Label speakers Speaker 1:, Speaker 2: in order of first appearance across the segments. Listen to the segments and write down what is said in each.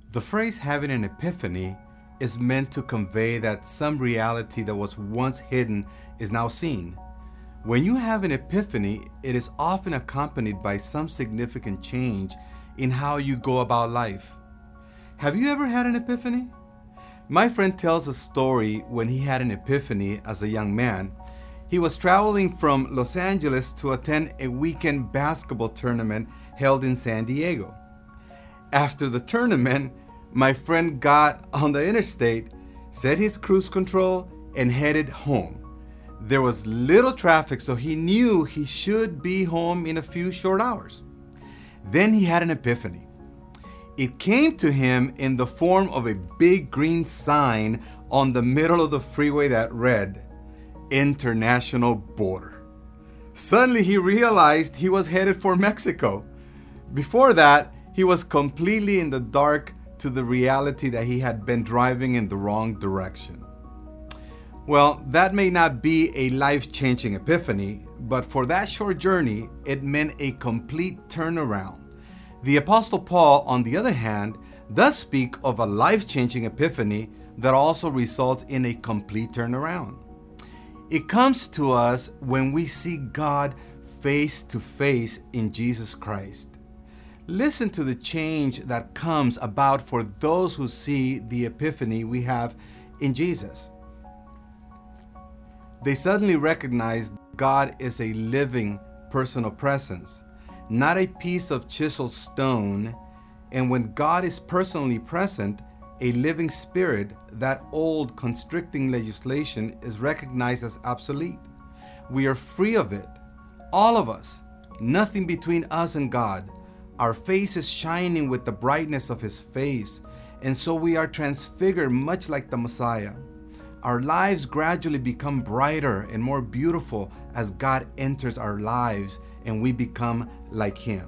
Speaker 1: The phrase having an epiphany is meant to convey that some reality that was once hidden is now seen. When you have an epiphany, it is often accompanied by some significant change in how you go about life. Have you ever had an epiphany? My friend tells a story when he had an epiphany as a young man. He was traveling from Los Angeles to attend a weekend basketball tournament held in San Diego. After the tournament, my friend got on the interstate, set his cruise control, and headed home. There was little traffic, so he knew he should be home in a few short hours. Then he had an epiphany. It came to him in the form of a big green sign on the middle of the freeway that read, "International Border." Suddenly he realized he was headed for Mexico. Before that, he was completely in the dark to the reality that he had been driving in the wrong direction. Well, that may not be a life-changing epiphany, but for that short journey, it meant a complete turnaround. The Apostle Paul, on the other hand, does speak of a life-changing epiphany that also results in a complete turnaround. It comes to us when we see God face to face in Jesus Christ. Listen to the change that comes about for those who see the epiphany we have in Jesus. They suddenly recognize God is a living, personal presence, not a piece of chiseled stone. And when God is personally present, a living spirit, that old constricting legislation is recognized as obsolete. We are free of it. All of us, nothing between us and God. Our face is shining with the brightness of His face, and so we are transfigured much like the Messiah. Our lives gradually become brighter and more beautiful as God enters our lives and we become like Him.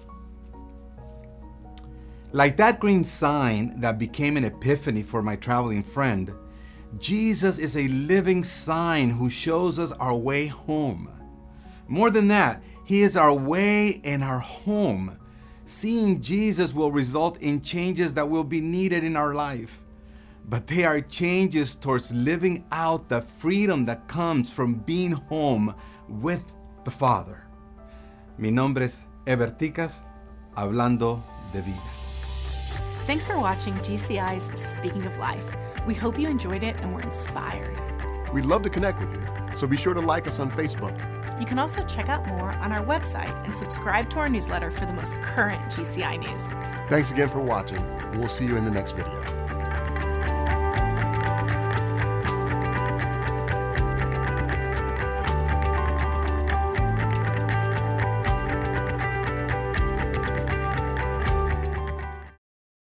Speaker 1: Like that green sign that became an epiphany for my traveling friend, Jesus is a living sign who shows us our way home. More than that, He is our way and our home. Seeing Jesus will result in changes that will be needed in our life, but they are changes towards living out the freedom that comes from being home with the Father. Mi nombre es Ever Ticas, hablando de vida.
Speaker 2: Thanks for watching GCI's Speaking of Life. We hope you enjoyed it and were inspired.
Speaker 3: We'd love to connect with you, so be sure to like us on Facebook.
Speaker 2: You can also check out more on our website and subscribe to our newsletter for the most current GCI news.
Speaker 3: Thanks again for watching, and we'll see you in the next video.